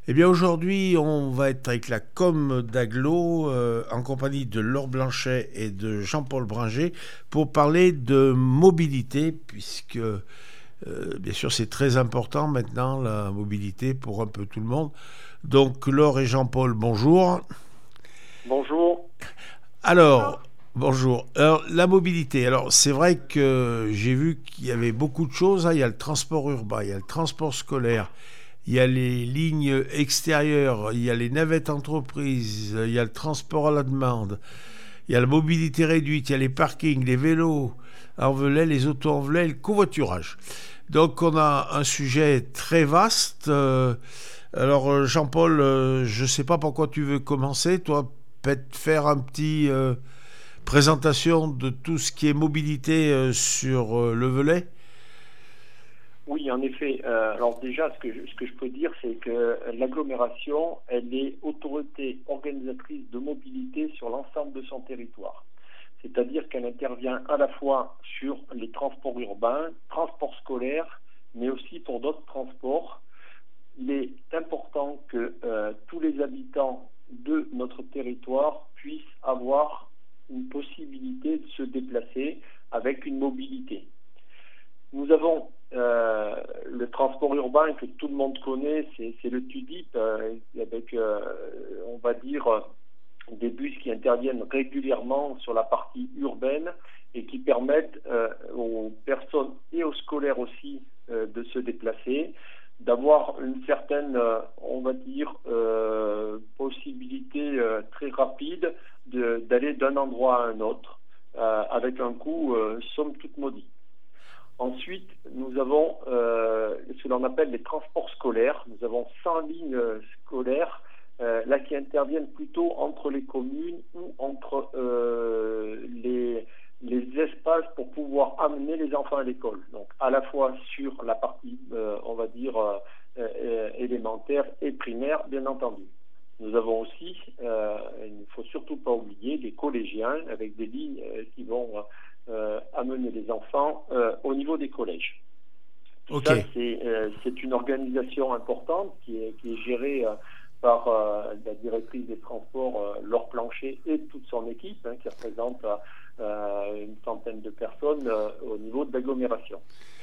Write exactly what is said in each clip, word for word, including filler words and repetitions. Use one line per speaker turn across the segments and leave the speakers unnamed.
Eh bien aujourd'hui, on va être avec la com d'Aglo euh, en compagnie de Laure Blanchet et de Jean-Paul Bringer pour parler de mobilité, puisque euh, bien sûr c'est très important maintenant la mobilité pour un peu tout le monde. Donc Laure et Jean-Paul, bonjour.
Bonjour.
Alors, bonjour. Alors la mobilité, alors c'est vrai que j'ai vu qu'il y avait beaucoup de choses, hein. Il y a le transport urbain, il y a le transport scolaire. Il y a les lignes extérieures, il y a les navettes entreprises, il y a le transport à la demande, il y a la mobilité réduite, il y a les parkings, les vélos en velay, les autos en velay, le covoiturage. Donc on a un sujet très vaste. Euh, alors Jean-Paul, euh, je ne sais pas pourquoi tu veux commencer. Toi, peut-être faire un petit euh, présentation de tout ce qui est mobilité euh, sur euh, le velay.
Oui, en effet. Euh, alors déjà, ce que, je, ce que je peux dire, c'est que l'agglomération, elle est autorité organisatrice de mobilité sur l'ensemble de son territoire. C'est-à-dire qu'elle intervient à la fois sur les transports urbains, transports scolaires, mais aussi pour d'autres transports. Il est important que euh, tous les habitants de notre territoire puissent avoir une possibilité de se déplacer avec une mobilité. Nous avons euh, le transport urbain que tout le monde connaît, c'est, c'est le TUDIP, euh, avec, euh, on va dire, des bus qui interviennent régulièrement sur la partie urbaine et qui permettent euh, aux personnes et aux scolaires aussi euh, de se déplacer, d'avoir une certaine, euh, on va dire, euh, possibilité euh, très rapide de, d'aller d'un endroit à un autre, euh, avec un coût euh, somme toute modique. Ensuite, nous avons euh, ce que l'on appelle les transports scolaires. Nous avons cent lignes scolaires euh, là qui interviennent plutôt entre les communes ou entre euh, les, les espaces pour pouvoir amener les enfants à l'école. Donc à la fois sur la partie, euh, on va dire, euh, euh, élémentaire et primaire, bien entendu. Nous avons aussi, euh, il ne faut surtout pas oublier, les collégiens avec des lignes euh, qui vont euh, amener les enfants euh, au niveau des collèges. Tout
Ok.
ça, c'est, euh, c'est une organisation importante qui est, qui est gérée euh, par euh, la directrice des transports, euh, Laure Blanchet, et toute son équipe, hein, qui représente euh, une centaine de personnes euh, au niveau de l'agglomération.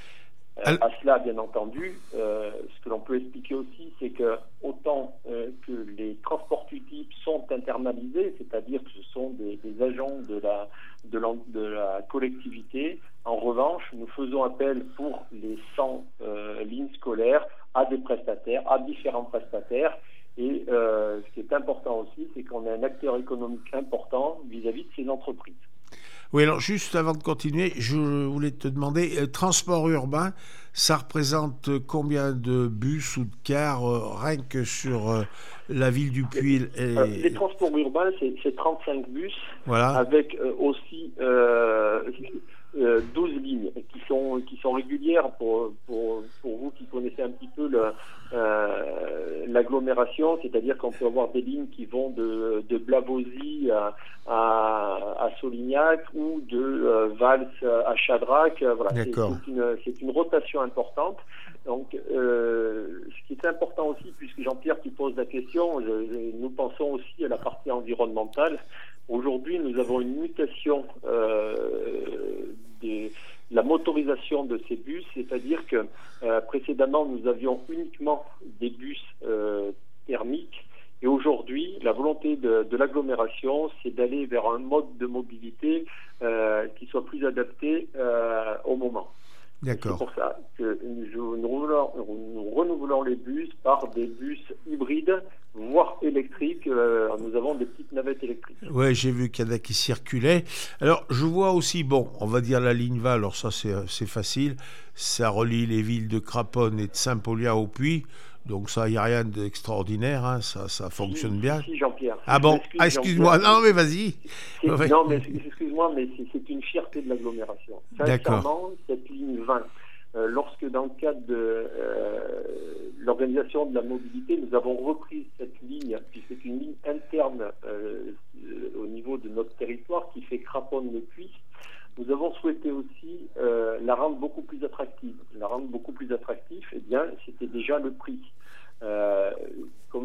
Euh, à cela, bien entendu, euh, ce que l'on peut expliquer aussi, c'est que autant euh, que les transports TUDIP sont internalisés, c'est-à-dire que ce sont des, des agents de la, de, la, de la collectivité, en revanche, nous faisons appel pour les cent euh, lignes scolaires à des prestataires, à différents prestataires. Et euh, ce qui est important aussi, c'est qu'on a un acteur économique important vis-à-vis de ces entreprises.
Oui, alors juste avant de continuer, je voulais te demander, euh, transport urbain, ça représente combien de bus ou de cars euh, rien que sur euh, la ville du Puy et...
euh, Les transports urbains, c'est, c'est trente-cinq bus,
voilà.
avec euh, aussi euh, euh, douze lignes qui sont, qui sont régulières pour, pour, pour vous qui connaissez un petit peu le, euh, l'agglomération, c'est-à-dire qu'on peut avoir des lignes qui vont de, de Blavozy à, à, à Solignac ou de euh, Vals à Chadrac. Voilà, c'est, c'est, une, c'est une rotation importante. Donc, euh, ce qui est important aussi, puisque Jean-Pierre qui pose la question, je, je, nous pensons aussi à la partie environnementale. Aujourd'hui, nous avons une mutation euh, de la motorisation de ces bus, c'est-à-dire que euh, précédemment, nous avions uniquement des bus euh, thermiques. Et aujourd'hui, la volonté de, de l'agglomération, c'est d'aller vers un mode de mobilité euh, qui soit plus adapté euh, au moment.
D'accord.
C'est pour ça que nous, nous, renouvelons, nous renouvelons les bus par des bus hybrides, voire électriques. Euh, nous avons des petites navettes électriques.
Oui, j'ai vu qu'il y en a qui circulaient. Alors, je vois aussi, bon, on va dire la ligne Val, alors ça c'est, c'est facile, ça relie les villes de Craponne et de Saint-Paulien au Puy. Donc ça, il n'y a rien d'extraordinaire, hein, ça, ça fonctionne
si,
bien.
Si, Jean-Pierre. Si
ah bon, ah, excuse-moi,
Jean-Pierre,
non mais vas-y.
C'est,
ouais.
Non mais excuse-moi, mais c'est, c'est une fierté de l'agglomération. Sincèrement, cette ligne vingt, euh, lorsque dans le cadre de euh, l'organisation de la mobilité, nous avons repris cette ligne, puis c'est une ligne interne euh, au niveau de notre territoire qui fait Craponne-le-Puy. Nous avons souhaité aussi euh, la rendre beaucoup plus attractive. La rendre beaucoup plus attractive, eh bien, c'était déjà le prix. Euh,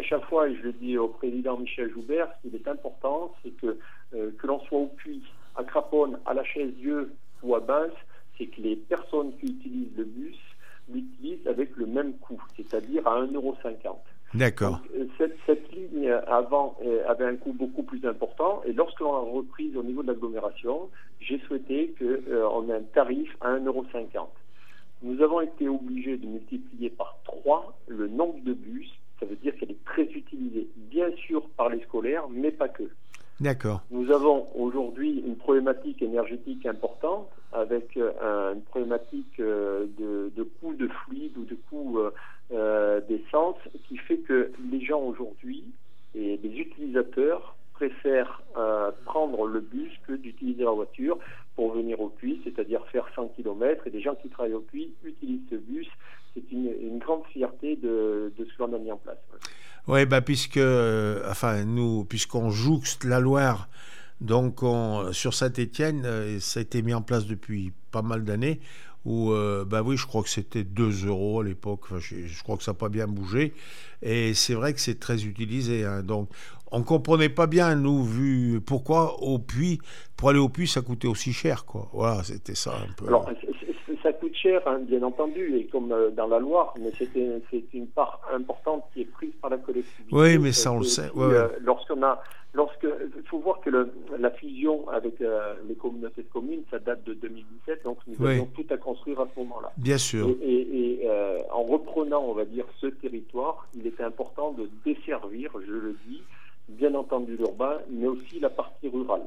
chaque fois, et je le dis au président Michel Joubert, ce qui est important, c'est que euh, que l'on soit au Puy, à Craponne, à la Chaise-Dieu ou à Binche, c'est que les personnes qui utilisent le bus l'utilisent avec le même coût, c'est-à-dire à un euro cinquante.
D'accord.
Donc, cette, cette ligne avant avait un coût beaucoup plus important, et lorsque l'on a reprise au niveau de l'agglomération, j'ai souhaité qu'on euh, ait un tarif à un euro cinquante. Nous avons été obligés de multiplier par trois le nombre de bus. Ça veut dire qu'elle est très utilisée, bien sûr par les scolaires, mais pas que.
D'accord.
Nous avons aujourd'hui une problématique énergétique importante, avec euh, une problématique euh, de, de coût de fluide ou de coût euh, euh, d'essence, qui fait que les gens aujourd'hui, et les utilisateurs, préfèrent euh, prendre le bus que d'utiliser la voiture pour venir au Puy, c'est-à-dire faire cent kilomètres, et les gens qui travaillent au Puy utilisent ce bus. C'est une, une grande fierté de, de ce qu'on a mis en place.
Oui, bah, puisque, euh, enfin, nous, puisqu'on jouxte la Loire, donc on, sur Saint-Étienne, euh, ça a été mis en place depuis pas mal d'années, où, euh, bah oui, je crois que c'était deux euros à l'époque, enfin, je, je crois que ça n'a pas bien bougé, et c'est vrai que c'est très utilisé, hein, donc on ne comprenait pas bien, nous, vu pourquoi au Puy, pour aller au Puy, ça coûtait aussi cher, quoi. Voilà, c'était ça un peu.
Alors, ça coûte cher, hein, bien entendu, et comme euh, dans la Loire, mais c'était, c'est une part importante qui est prise par la collectivité.
Oui, mais ça, on le sait.
Aussi,
ouais, ouais.
euh, lorsqu'on a, lorsque, il faut voir que le, la fusion avec euh, les communautés de communes, ça date de deux mille dix-sept, donc nous
Oui.
avions tout à construire à ce moment-là.
Bien sûr.
Et, et, et euh, en reprenant, on va dire, ce territoire, il était important de desservir, je le dis, bien entendu l'urbain, mais aussi la partie rurale.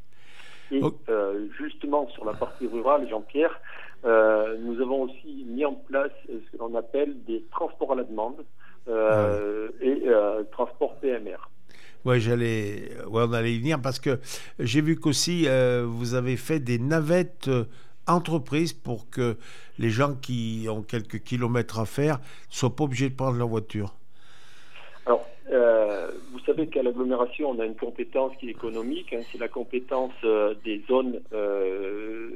Et
oh.
euh, justement, sur la partie rurale, Jean-Pierre, euh, nous avons aussi mis en place ce que l'on appelle des transports à la demande euh, ah oui. et euh, transports P M R.
Oui, j'allais, ouais, on allait y venir parce que j'ai vu qu'aussi euh, vous avez fait des navettes euh, entreprises pour que les gens qui ont quelques kilomètres à faire ne soient pas obligés de prendre leur voiture.
Alors, euh, vous savez qu'à l'agglomération, on a une compétence qui est économique, hein, c'est la compétence euh, des zones euh,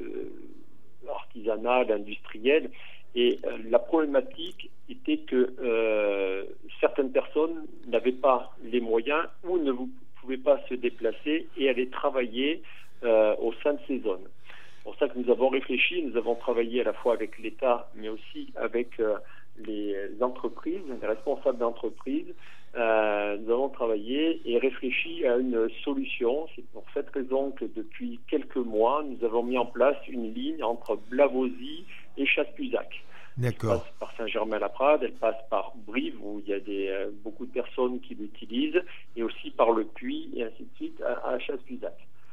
artisanales, industrielles, et euh, la problématique était que euh, certaines personnes n'avaient pas les moyens ou ne pouvaient pas se déplacer et aller travailler euh, au sein de ces zones. C'est pour ça que nous avons réfléchi, nous avons travaillé à la fois avec l'État, mais aussi avec euh, les entreprises, les responsables d'entreprises. Euh, nous avons travaillé et réfléchi à une solution. C'est pour cette raison que depuis quelques mois, nous avons mis en place une ligne entre Blavozy et Chasse-Puzac.
D'accord.
Elle passe par Saint-Germain-la-Prade, elle passe par Brive, où il y a des, euh, beaucoup de personnes qui l'utilisent, et aussi par le Puy, et ainsi de suite, à, à Chasse-Puzac.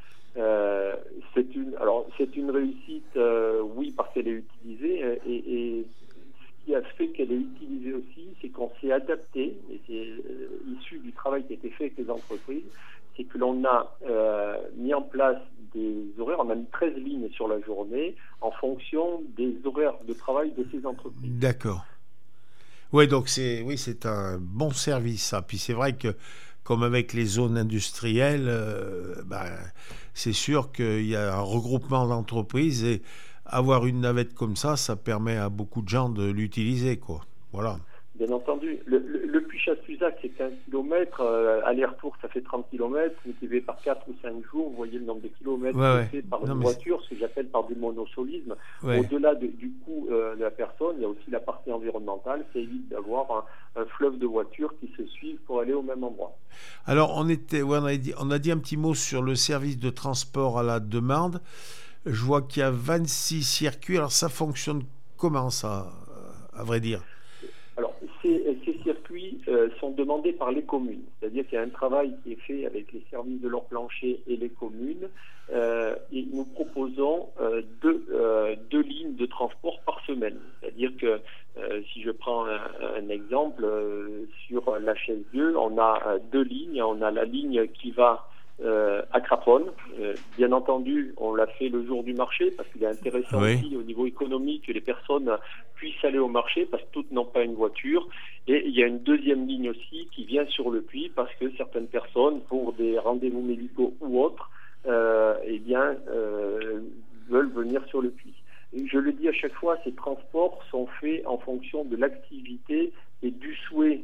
Euh, c'est une, alors, c'est une réussite, euh, oui, parce qu'elle est utilisée, et, et ce qui a fait qu'elle est utilisée aussi, c'est qu'on s'est adapté, et c'est euh, issu du travail qui a été fait avec les entreprises, c'est que l'on a euh, mis en place des horaires, on a mis treize lignes sur la journée en fonction des horaires de travail de ces entreprises.
D'accord. Ouais, donc c'est, oui, c'est un bon service, ça. Puis c'est vrai que, comme avec les zones industrielles, euh, ben, c'est sûr qu'il y a un regroupement d'entreprises et avoir une navette comme ça, ça permet à beaucoup de gens de l'utiliser, quoi. Voilà.
Bien entendu. Le, le, le Puy-Chasse-Puzac, c'est quinze kilomètres. Euh, aller-retour, ça fait trente kilomètres. Multiplié par quatre ou cinq jours, vous voyez le nombre de kilomètres
ouais,
fait
ouais.
par
non,
une voiture, ce que j'appelle par du monosolisme.
Ouais.
Au-delà de, du coût euh, de la personne, il y a aussi la partie environnementale. Ça évite d'avoir un, un fleuve de voitures qui se suivent pour aller au même endroit.
Alors, on, était, ouais, on, a dit, on a dit un petit mot sur le service de transport à la demande. Je vois qu'il y a vingt-six circuits. Alors, ça fonctionne comment, ça, à vrai dire ?
Alors, ces, ces circuits euh, sont demandés par les communes. C'est-à-dire qu'il y a un travail qui est fait avec les services de leur plancher et les communes. Euh, et nous proposons euh, deux, euh, deux lignes de transport par semaine. C'est-à-dire que, euh, si je prends un, un exemple, euh, sur la Chaise-Dieu, on a euh, deux lignes. On a la ligne qui va Euh, à Craponne. Euh, bien entendu, on l'a fait le jour du marché parce qu'il est intéressant oui. aussi au niveau économique que les personnes puissent aller au marché parce que toutes n'ont pas une voiture. Et il y a une deuxième ligne aussi qui vient sur le Puy parce que certaines personnes, pour des rendez-vous médicaux ou autres, euh, eh bien, euh, veulent venir sur le Puy. Et je le dis à chaque fois, ces transports sont faits en fonction de l'activité et du souhait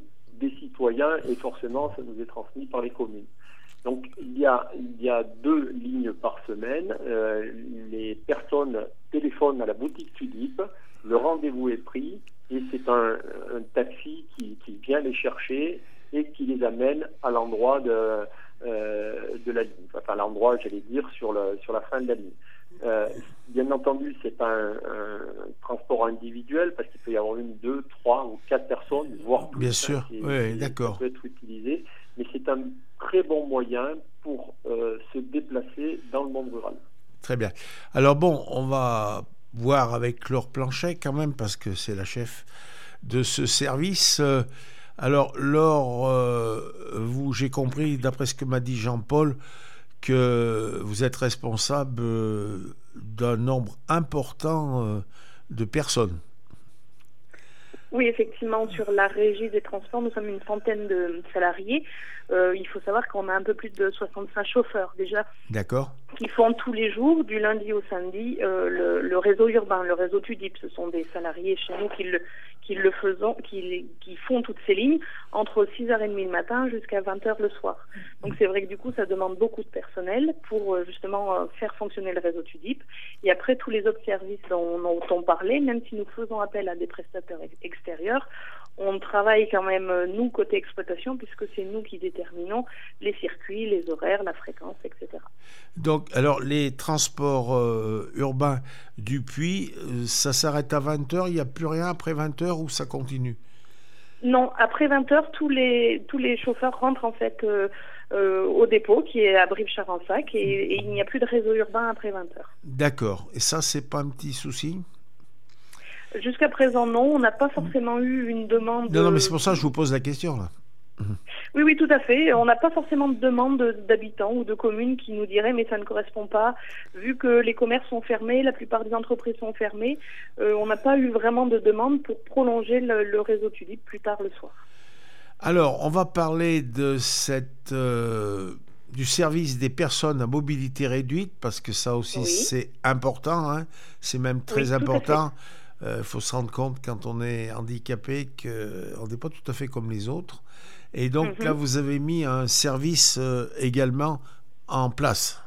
des citoyens et forcément ça nous est transmis par les communes. Donc il y a, il y a deux lignes par semaine. Euh, les personnes téléphonent à la boutique Tulipe, le rendez-vous est pris et c'est un, un taxi qui, qui vient les chercher et qui les amène à l'endroit de, euh, de la ligne. Enfin, à l'endroit, j'allais dire, sur, le, sur la fin de la ligne. Euh, bien entendu, c'est pas un, un transport individuel parce qu'il peut y avoir une, deux, trois ou quatre personnes, voire plus.
Bien sûr,
qui,
oui,
qui,
d'accord.
qui peut être utilisé, mais c'est un très bon moyen pour euh, se déplacer dans le monde rural.
Très bien. Alors bon, on va voir avec Laure Planchet quand même parce que c'est la chef de ce service. Euh, alors Laure, euh, vous, j'ai compris d'après ce que m'a dit Jean-Paul que vous êtes responsable euh, d'un nombre important euh, de personnes.
Oui, effectivement, sur la régie des transports, nous sommes une centaine de salariés. Euh, il faut savoir qu'on a un peu plus de soixante-cinq chauffeurs déjà.
D'accord.
Qui font tous les jours, du lundi au samedi, euh, le, le réseau urbain, le réseau Tulipe. Ce sont des salariés chez nous qui le, qui le faisons, qui, qui font toutes ces lignes entre six heures trente le matin jusqu'à vingt heures le soir. Donc c'est vrai que du coup, ça demande beaucoup de personnel pour euh, justement euh, faire fonctionner le réseau Tulipe. Et après, tous les autres services dont, dont on parlait, même si nous faisons appel à des prestataires extérieurs, on travaille quand même, nous, côté exploitation, puisque c'est nous qui déterminons les circuits, les horaires, la fréquence, et cetera.
Donc, alors, les transports euh, urbains du Puy, euh, ça s'arrête à vingt heures, il n'y a plus rien après vingt heures ou ça continue?
Non, après vingt heures, tous les, tous les chauffeurs rentrent en fait euh, euh, au dépôt, qui est à Brive-Charensac, et, et il n'y a plus de réseau urbain après vingt heures.
D'accord. Et ça, c'est pas un petit souci?
Jusqu'à présent, non. On n'a pas forcément eu une demande...
Non, non, mais c'est pour ça que je vous pose la question, là.
Oui, oui, tout à fait. On n'a pas forcément de demande d'habitants ou de communes qui nous diraient mais ça ne correspond pas. Vu que les commerces sont fermés, la plupart des entreprises sont fermées, euh, on n'a pas eu vraiment de demande pour prolonger le, le réseau Tulipe plus tard le soir.
Alors, on va parler de cette, euh, du service des personnes à mobilité réduite parce que ça aussi, oui. C'est important. Hein, c'est même très oui, important. Il euh, faut se rendre compte quand on est handicapé qu'on n'est pas tout à fait comme les autres. Et donc mm-hmm. là, vous avez mis un service euh, également en place.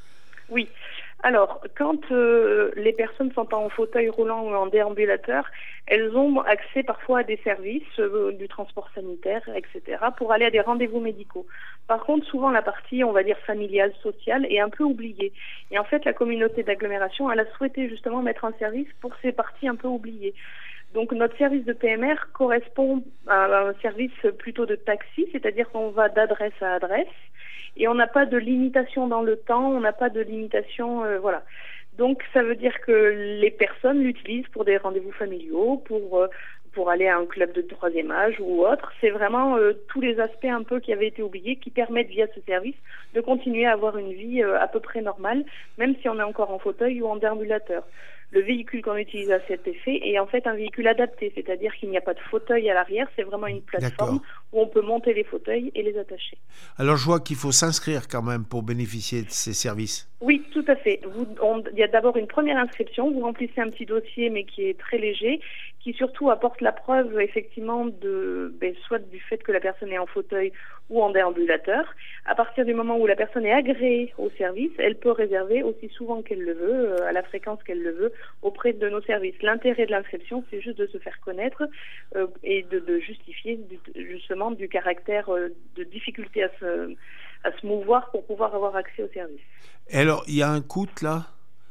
Oui. Alors, quand euh, les personnes sont en fauteuil roulant ou en déambulateur, elles ont accès parfois à des services, euh, du transport sanitaire, et cetera, pour aller à des rendez-vous médicaux. Par contre, souvent la partie, on va dire, familiale, sociale, est un peu oubliée. Et en fait, la communauté d'agglomération, elle a souhaité justement mettre un service pour ces parties un peu oubliées. Donc notre service de P M R correspond à un service plutôt de taxi, c'est-à-dire qu'on va d'adresse à adresse et on n'a pas de limitation dans le temps, on n'a pas de limitation, euh, voilà. Donc ça veut dire que les personnes l'utilisent pour des rendez-vous familiaux, pour euh, pour aller à un club de troisième âge ou autre. C'est vraiment euh, tous les aspects un peu qui avaient été oubliés qui permettent via ce service de continuer à avoir une vie euh, à peu près normale, même si on est encore en fauteuil ou en déambulateur. Le véhicule qu'on utilise à cet effet est en fait un véhicule adapté, c'est-à-dire qu'il n'y a pas de fauteuil à l'arrière, c'est vraiment une plateforme D'accord. où on peut monter les fauteuils et les attacher.
Alors je vois qu'il faut s'inscrire quand même pour bénéficier de ces services.
Oui, tout à fait. Vous, on, il y a d'abord une première inscription, vous remplissez un petit dossier mais qui est très léger, qui surtout apporte la preuve effectivement de, ben, soit du fait que la personne est en fauteuil ou en déambulateur. À partir du moment où la personne est agréée au service, elle peut réserver aussi souvent qu'elle le veut, euh, à la fréquence qu'elle le veut, auprès de nos services. L'intérêt de l'inscription, c'est juste de se faire connaître euh, et de, de justifier du, justement du caractère euh, de difficulté à se, à se mouvoir pour pouvoir avoir accès au service.
Et alors, il y a un coût là ?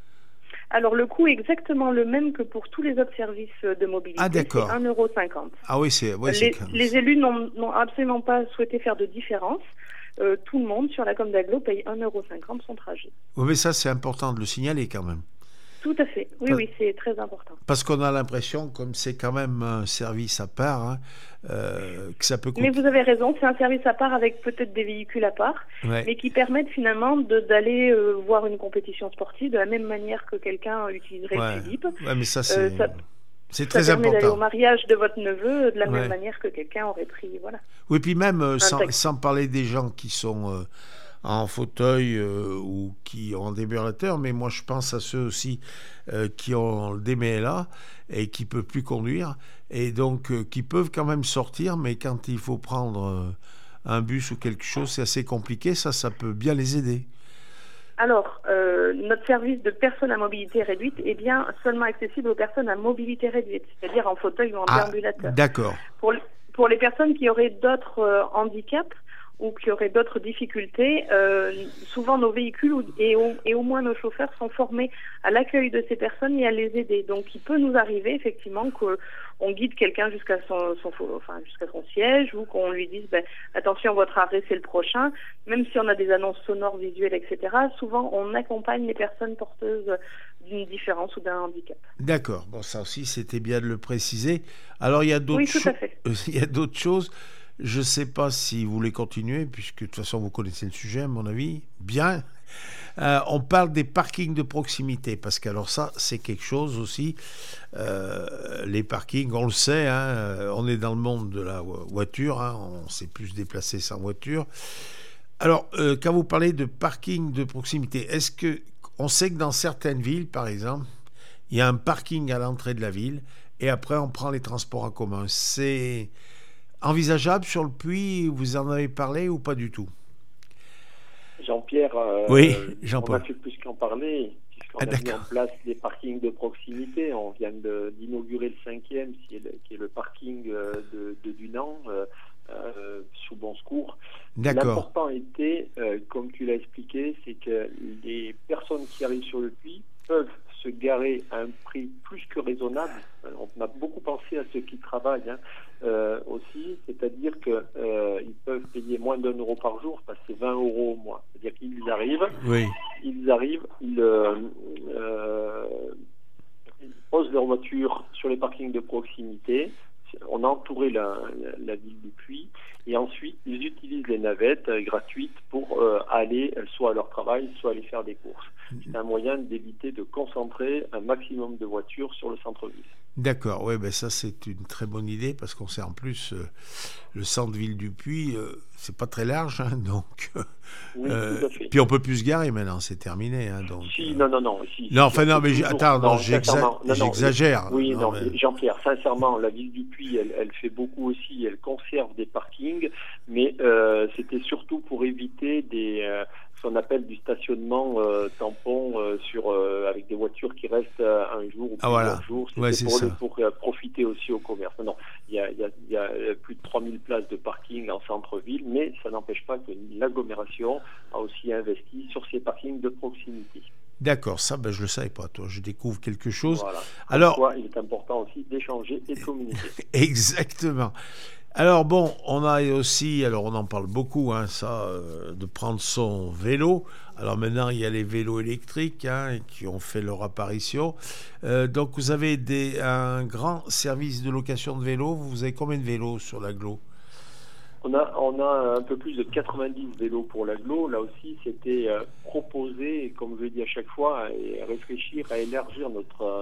Alors, le coût est exactement le même que pour tous les autres services de mobilité.
Ah, d'accord.
C'est un euro cinquante.
Ah oui, c'est... Ouais,
les,
c'est...
les élus n'ont, n'ont absolument pas souhaité faire de différence. Euh, tout le monde, sur la com d'Aglo, paye un euro cinquante son trajet.
Oui, mais ça, c'est important de le signaler quand même.
Tout à fait. Oui, oui, c'est très important.
Parce qu'on a l'impression, comme c'est quand même un service à part, hein, euh, que ça peut coûter.
Mais vous avez raison, c'est un service à part avec peut-être des véhicules à part, ouais. mais qui permettent finalement de, d'aller euh, voir une compétition sportive de la même manière que quelqu'un utiliserait
ouais.
le Tulipe.
Ouais, mais ça, c'est, euh, ça, c'est
ça
très
permet
important.
D'aller au mariage de votre neveu de la
ouais.
même manière que quelqu'un aurait pris, voilà.
Oui, puis même, euh, sans, sans parler des gens qui sont... Euh, en fauteuil euh, ou qui ont un défibrillateur, mais moi je pense à ceux aussi euh, qui ont le D M L A et qui ne peuvent plus conduire et donc euh, qui peuvent quand même sortir, mais quand il faut prendre euh, un bus ou quelque chose, c'est assez compliqué. Ça, ça peut bien les aider.
Alors, euh, notre service de personnes à mobilité réduite est bien seulement accessible aux personnes à mobilité réduite, c'est-à-dire en fauteuil ou en
Ah,
déambulateur.
d'accord.
Pour, pour les personnes qui auraient d'autres euh, handicaps ou qui auraient d'autres difficultés, euh, souvent nos véhicules ou- et au, et au moins nos chauffeurs sont formés à l'accueil de ces personnes et à les aider. Donc, il peut nous arriver effectivement qu'on guide quelqu'un jusqu'à son, son, enfin, jusqu'à son siège ou qu'on lui dise ben, attention, votre arrêt c'est le prochain. Même si on a des annonces sonores, visuelles, et cetera, souvent on accompagne les personnes porteuses d'une différence ou d'un handicap.
D'accord. Bon, ça aussi, c'était bien de le préciser. Alors, il y a d'autres
Oui, tout
cho-
à fait.
il y a d'autres choses. Je ne sais pas si vous voulez continuer, puisque de toute façon, vous connaissez le sujet, à mon avis. Bien. Euh, on parle des parkings de proximité, parce que alors ça, c'est quelque chose aussi. Euh, les parkings, on le sait, hein, euh, on est dans le monde de la vo- voiture, hein, on sait plus se déplacer sans voiture. Alors, euh, quand vous parlez de parking de proximité, est-ce que on sait que dans certaines villes, par exemple, il y a un parking à l'entrée de la ville et après on prend les transports en commun. C'est envisageable sur le Puy? Vous en avez parlé ou pas du tout?
Jean-Pierre,
Oui,
euh, on
Jean-Paul.
a fait plus qu'en parler, puisqu'on
Ah,
a mis en
d'accord.
place des parkings de proximité. On vient de- d'inaugurer le cinquième, qui est le, qui est le parking euh, de, de Dunan, euh, euh, sous Bon Secours.
D'accord.
L'important était, euh, comme tu l'as expliqué, c'est que les personnes qui arrivent sur le puits peuvent se garer à un prix plus que raisonnable. Euh, On a beaucoup pensé à ceux qui travaillent, hein, euh, aussi, c'est-à-dire qu'ils euh, peuvent payer moins d'un euro par jour, parce que c'est vingt euros au mois. C'est-à-dire qu'ils arrivent,
Oui.
ils arrivent, ils, euh, euh, ils posent leur voiture sur les parkings de proximité. On a entouré la, la, la ville du Puy et ensuite ils utilisent les navettes euh, gratuites pour euh, aller euh, soit à leur travail, soit aller faire des courses. C'est un moyen d'éviter de concentrer un maximum de voitures sur le centre-ville.
D'accord, ouais, ben ça c'est une très bonne idée parce qu'on sait en plus euh, le centre-ville du Puy, euh, c'est pas très large, hein, donc
Oui,
euh,
tout à fait.
puis on peut plus se garer maintenant, c'est terminé, hein, donc.
Si,
euh,
non, non, non. Si,
Non,
si,
enfin
on
non,
peut
mais j'ai-
toujours-
attends, non,
non,
j'exa-
sincèrement, non, non,
j'exagère.
Oui, non,
mais-
Jean-Pierre, sincèrement, la ville du Puy, elle, elle fait beaucoup aussi, elle conserve des parkings, mais euh, c'était surtout pour éviter des, euh, ce qu'on appelle du stationnement euh, tampon euh, sur, euh, avec des voitures qui restent euh, un jour ou
Ah,
plusieurs
voilà.
jours. C'était
Ouais, c'est
pour,
ça.
les- pour euh, profiter aussi au commerce. Non, il y a, il y a- il y a plus de trois mille places de parking en centre-ville, mais ça n'empêche pas que l'agglomération a aussi investi sur ces parkings de proximité.
D'accord, ça, ben je le savais pas, toi, je découvre quelque chose.
Voilà.
Alors,
Pourquoi il est important aussi d'échanger et de communiquer.
exactement. Alors bon, on a aussi, alors on en parle beaucoup, hein, ça, euh, de prendre son vélo. Alors maintenant, il y a les vélos électriques, hein, qui ont fait leur apparition. Euh, donc vous avez des, un grand service de location de vélos. Vous avez combien de vélos sur l'agglo?
On a, on a un peu plus de quatre-vingt-dix vélos pour l'agglo. Là aussi, c'était euh, proposer, comme je le dis à chaque fois, et réfléchir à élargir notre euh,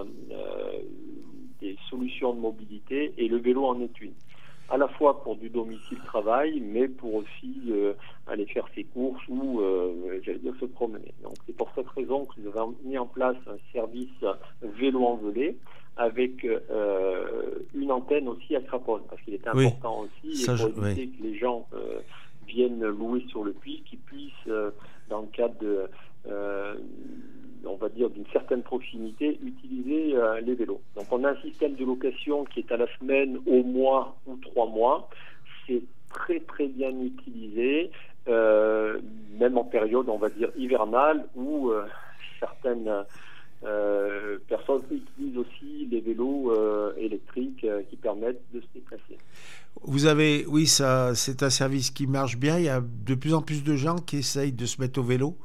des solutions de mobilité, et le vélo en est une. À la fois pour du domicile-travail, mais pour aussi euh, aller faire ses courses ou, euh, j'allais dire, se promener. Donc c'est pour cette raison que nous avons mis en place un service vélo envolé, avec euh, une antenne aussi à Craponne, parce qu'il est
Oui,
important aussi,
ça,
et pour
je-
éviter
oui.
que les gens euh, viennent louer sur le puits, qu'ils puissent, euh, dans le cadre de, euh, on va dire, d'une certaine proximité, utiliser euh, les vélos. Donc on a un système de location qui est à la semaine, au mois ou trois mois. C'est très très bien utilisé, euh, même en période, on va dire, hivernale, où euh, certaines Euh, personnes utilisent aussi les vélos euh, électriques euh, qui permettent de se déplacer.
Vous avez, oui, ça, c'est un service qui marche bien. Il y a de plus en plus de gens qui essayent de se mettre au vélo.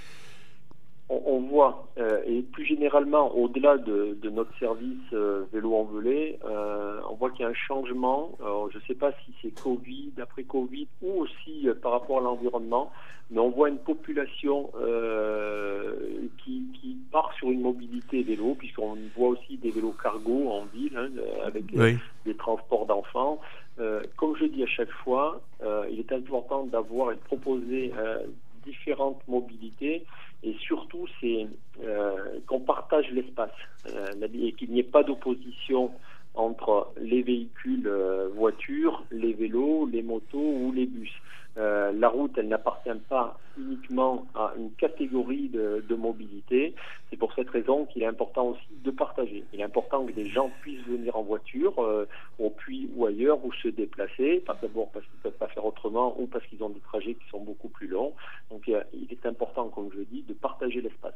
On, on voit, euh, et plus généralement, au-delà de, de notre service euh, vélo envolé, euh, on voit qu'il y a un changement. Alors, je ne sais pas si c'est Covid, après Covid, ou aussi euh, par rapport à l'environnement, mais on voit une population euh, qui, qui part sur une mobilité vélo, puisqu'on voit aussi des vélos cargo en ville, hein, avec
Oui.
euh, des transports d'enfants. Euh, comme je dis à chaque fois, euh, il est important d'avoir et de proposer euh, différentes mobilités, et surtout c'est euh, qu'on partage l'espace, euh, et qu'il n'y ait pas d'opposition entre les véhicules euh, voitures, les vélos, les motos ou les bus. Euh, la route, elle n'appartient pas uniquement à une catégorie de, de mobilité. C'est pour cette raison qu'il est important aussi de partager. Il est important que des gens puissent venir en voiture, euh, au Puy ou ailleurs, ou se déplacer, pas d'abord parce qu'ils ne peuvent pas faire autrement ou parce qu'ils ont des trajets qui sont beaucoup plus longs. Donc euh, il est important, comme je dis, de partager l'espace.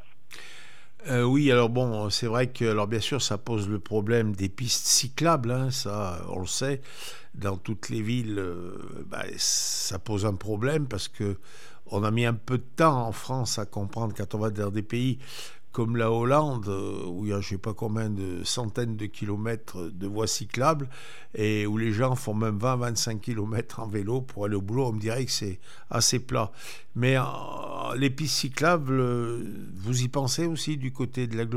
Euh, oui, alors bon, c'est vrai que, alors bien sûr, ça pose le problème des pistes cyclables, hein, ça, on le sait, dans toutes les villes, euh, bah, ça pose un problème parce que on a mis un peu de temps en France à comprendre quand on va dans des pays comme la Hollande, où il y a je ne sais pas combien de centaines de kilomètres de voies cyclables et où les gens font même vingt à vingt-cinq kilomètres en vélo pour aller au boulot, on me dirait que c'est assez plat. Mais euh, les pistes cyclables, vous y pensez aussi du côté de l'agglo ?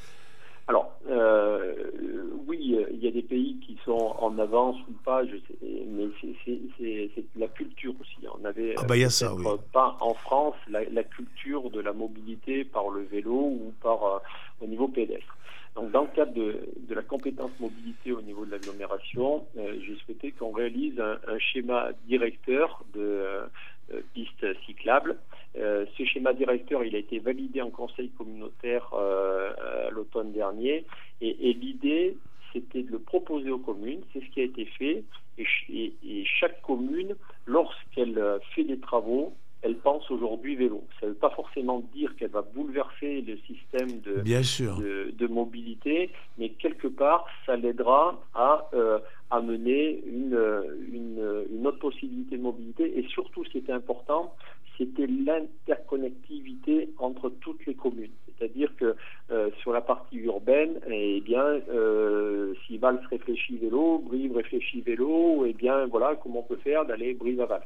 Alors, euh, oui, il y a des pays qui sont en avance ou pas, je sais, mais c'est, c'est, c'est, c'est la culture aussi. On avait
ah bah, y a
peut-être
ça, oui.
pas en France la, la culture de la mobilité par le vélo ou par euh, au niveau pédestre. Donc, dans le cadre de, de la compétence mobilité au niveau de l'agglomération, euh, j'ai souhaité qu'on réalise un, un schéma directeur de euh, pistes cyclables. Euh, ce schéma directeur, il a été validé en conseil communautaire euh, à l'automne dernier, et, et l'idée, c'était de le proposer aux communes. C'est ce qui a été fait, et, et, et chaque commune, lorsqu'elle fait des travaux, elle pense aujourd'hui vélo. Ça ne veut pas forcément dire qu'elle va bouleverser le système de,
Bien sûr.
de, de mobilité, mais quelque part, ça l'aidera à euh, amener une, une, une autre possibilité de mobilité. Et surtout, ce qui était important, c'était l'interconnectivité entre toutes les communes. C'est-à-dire que euh, sur la partie urbaine, eh bien, euh, si Valls réfléchit vélo, Brive réfléchit vélo, eh bien, voilà comment on peut faire d'aller Brive à Valls.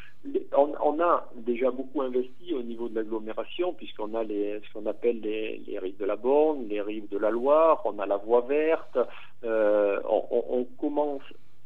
On, on a déjà beaucoup investi au niveau de l'agglomération, puisqu'on a les, ce qu'on appelle les, les rives de la Borne, les rives de la Loire, on a la voie verte, euh, on, on commence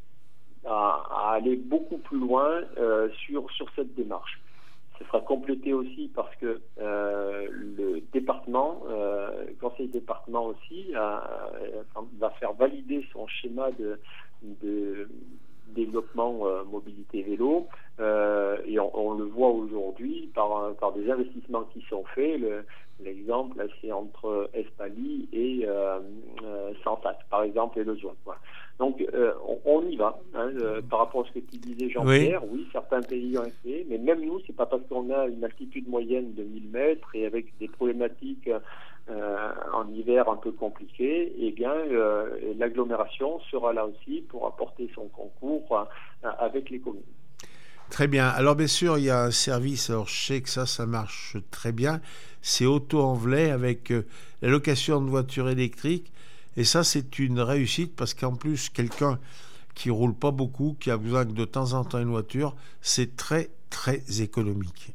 à, à aller beaucoup plus loin euh, sur, sur cette démarche. Ce sera complété aussi parce que euh, le département, euh, le conseil département aussi, a, a, va faire valider son schéma de, de développement euh, mobilité vélo, euh, et on, on le voit aujourd'hui par, par des investissements qui sont faits. Le, l'exemple, là, c'est entre Espaly et euh, euh, Santac, par exemple, et le Zouan. Voilà. Donc, euh, on, on y va. Hein, euh, par rapport à ce que tu disais, Jean-Pierre, oui. oui, certains pays ont fait, mais même nous, c'est pas parce qu'on a une altitude moyenne de mille mètres et avec des problématiques euh, en hiver un peu compliquées, eh bien, euh, l'agglomération sera là aussi pour apporter son concours euh, avec les communes.
Très bien. Alors, bien sûr, il y a un service, alors je sais que ça, ça marche très bien. C'est Auto-en-Velay avec euh, la location de voitures électriques. Et ça, c'est une réussite parce qu'en plus, quelqu'un qui roule pas beaucoup, qui a besoin que de temps en temps une voiture, c'est très, très économique.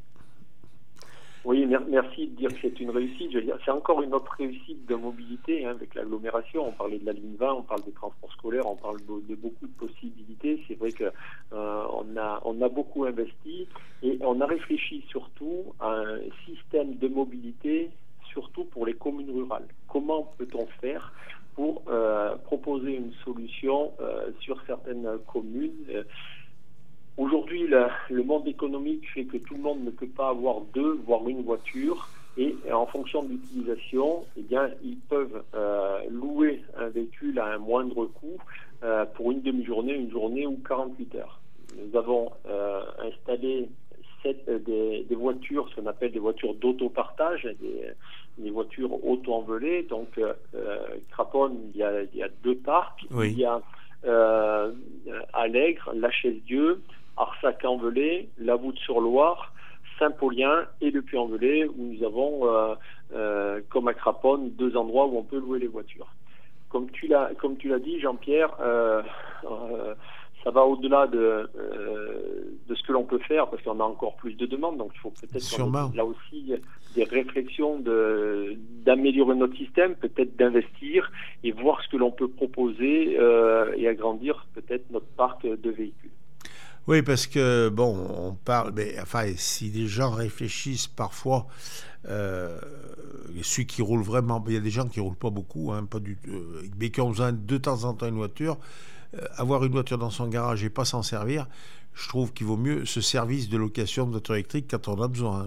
Oui, merci de dire que c'est une réussite. Je veux dire, c'est encore une autre réussite de mobilité hein, avec l'agglomération. On parlait de la ligne vingt, on parle des transports scolaires, on parle de, de beaucoup de possibilités. C'est vrai que euh, on a on a beaucoup investi et on a réfléchi surtout à un système de mobilité, surtout pour les communes rurales. Comment peut-on faire pour euh, proposer une solution euh, sur certaines communes euh, Aujourd'hui, le, le monde économique fait que tout le monde ne peut pas avoir deux, voire une voiture. Et, et en fonction de l'utilisation, eh bien, ils peuvent euh, louer un véhicule à un moindre coût euh, pour une demi-journée, une journée ou quarante-huit heures. Nous avons euh, installé sept, euh, des, des voitures, ce qu'on appelle des voitures d'autopartage, des, des voitures auto-envelées. Donc, euh, Craponne, il y a, il y a deux parcs.
Oui.
Il y a euh, Allègre, La Chaise-Dieu, Arsac-en-Velay, La Voûte-sur-Loire, Saint-Paulien et le Puy-en-Velay, où nous avons, euh, euh, comme à Craponne, deux endroits où on peut louer les voitures. Comme tu l'as, comme tu l'as dit, Jean-Pierre, euh, euh, ça va au-delà de, euh, de ce que l'on peut faire, parce qu'on a encore plus de demandes, donc il faut peut-être
Sûrement.
là aussi des réflexions de, d'améliorer notre système, peut-être d'investir et voir ce que l'on peut proposer euh, et agrandir peut-être notre parc de véhicules.
Oui, parce que, bon, on parle, mais enfin, si les gens réfléchissent parfois, euh, ceux qui roulent vraiment, il y a des gens qui ne roulent pas beaucoup, hein, pas du, euh, mais qui ont besoin de temps en temps une voiture, euh, avoir une voiture dans son garage et pas s'en servir, je trouve qu'il vaut mieux ce service de location de voiture électrique quand on a besoin. Hein.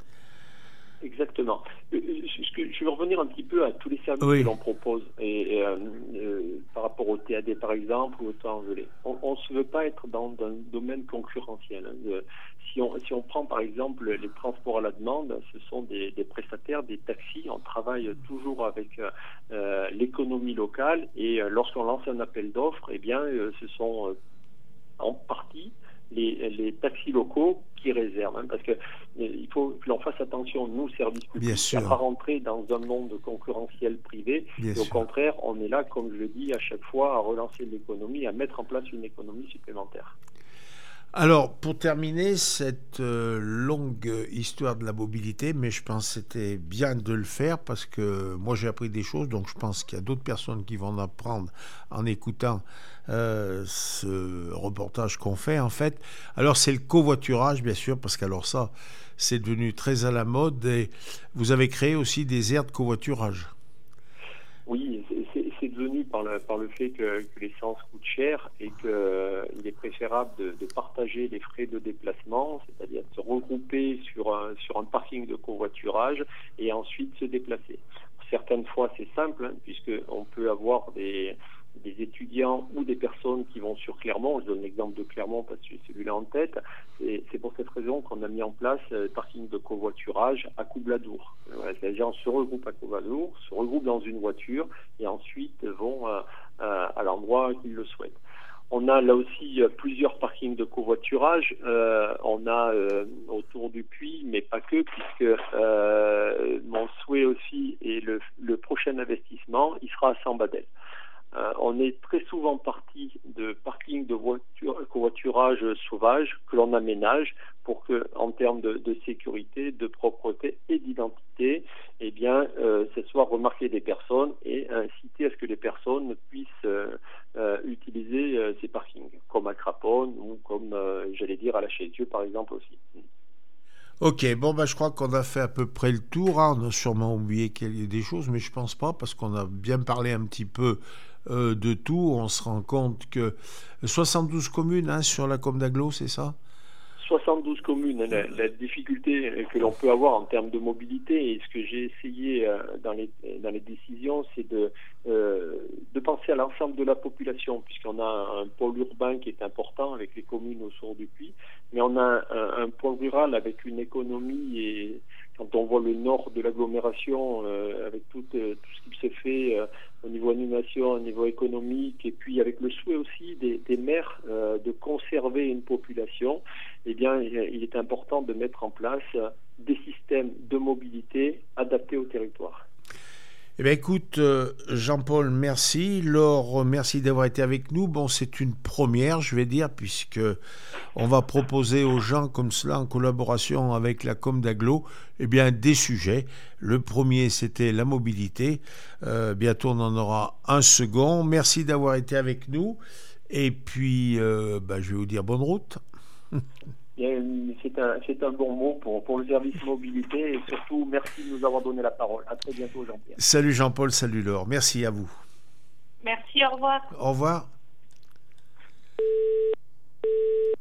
Exactement. Euh, Je, je vais revenir un petit peu à tous les services
Oui.
que l'on propose et, et, euh, euh, par rapport au T A D par exemple ou au temps gelé. On ne se veut pas être dans un domaine concurrentiel. Hein. De, si, on, si on prend par exemple les transports à la demande, ce sont des, des prestataires, des taxis. On travaille toujours avec euh, l'économie locale et euh, lorsqu'on lance un appel d'offres, eh bien, euh, ce sont euh, en partie Les, les taxis locaux qui réservent, hein, parce que euh, il faut que l'on fasse attention, nous, services publics, à ne pas rentrer dans un monde concurrentiel privé.
Bien
et
sûr.
Au contraire, on est là, comme je le dis, à chaque fois, à relancer l'économie, à mettre en place une économie supplémentaire.
Alors, pour terminer cette euh, longue histoire de la mobilité, mais je pense que c'était bien de le faire parce que moi j'ai appris des choses, donc je pense qu'il y a d'autres personnes qui vont en apprendre en écoutant euh, ce reportage qu'on fait en fait. Alors c'est le covoiturage bien sûr, parce qu'alors ça, c'est devenu très à la mode et vous avez créé aussi des aires de covoiturage.
Oui, c'est, c'est, c'est devenu par le, par le fait que, que l'essence coûte cher et qu'il euh, est préférable de, de partager les frais de déplacement, c'est-à-dire de se regrouper sur un, sur un parking de covoiturage et ensuite se déplacer. Certaines fois, c'est simple, hein, puisqu'on peut avoir des, des étudiants ou des personnes qui vont sur Clermont. Je donne l'exemple de Clermont parce que j'ai celui-là en tête. Et c'est pour cette raison qu'on a mis en place le parking de covoiturage à Coubladour. Voilà, les gens se regroupent à Coubladour, se regroupent dans une voiture et ensuite vont euh, euh, à l'endroit qu'ils le souhaitent. On a là aussi euh, plusieurs parkings de covoiturage. Euh, on a euh, autour du Puy, mais pas que, puisque euh, mon souhait aussi et le, le prochain investissement, il sera à Sambadel. Euh, on est très souvent parti de parkings de voiture, covoiturage sauvage que l'on aménage pour que, en termes de, de sécurité, de propreté et d'identité, eh bien, euh, ce soit remarqué des personnes et inciter à ce que les personnes puissent euh, euh, utiliser euh, ces parkings, comme à Craponne ou comme, euh, j'allais dire, à la Chaise-Dieu, par exemple aussi.
Ok, bon, ben, je crois qu'on a fait à peu près le tour. Hein. On a sûrement oublié qu'il y a des choses, mais je pense pas, parce qu'on a bien parlé un petit peu euh, de tout. On se rend compte que soixante-douze communes hein, sur la Côme d'Aglo, c'est ça ?
soixante-douze communes. La, la difficulté que l'on peut avoir en termes de mobilité, et ce que j'ai essayé euh, dans, les, dans les décisions, c'est de, euh, de penser à l'ensemble de la population, puisqu'on a un pôle urbain qui est important avec les communes autour du Puy, mais on a un, un, un pôle rural avec une économie, et quand on voit le nord de l'agglomération, euh, avec tout, euh, tout ce qui se fait euh, au niveau animation, au niveau économique, et puis avec le souhait aussi des, des maires euh, de conserver une population, eh bien, il est important de mettre en place des systèmes de mobilité adaptés au territoire.
Eh bien, écoute, euh, Jean-Paul, merci. Laure, merci d'avoir été avec nous. Bon, c'est une première, je vais dire, puisque on va proposer aux gens comme cela, en collaboration avec la Com d'Aglo, eh bien, des sujets. Le premier, c'était la mobilité. Euh, bientôt, on en aura un second. Merci d'avoir été avec nous. Et puis, euh, bah, je vais vous dire bonne route.
C'est un, c'est un bon mot pour, pour le service mobilité et surtout merci de nous avoir donné la parole. À très bientôt, Jean-Pierre.
Salut Jean-Paul, salut Laure. Merci à vous.
Merci, au revoir.
Au revoir.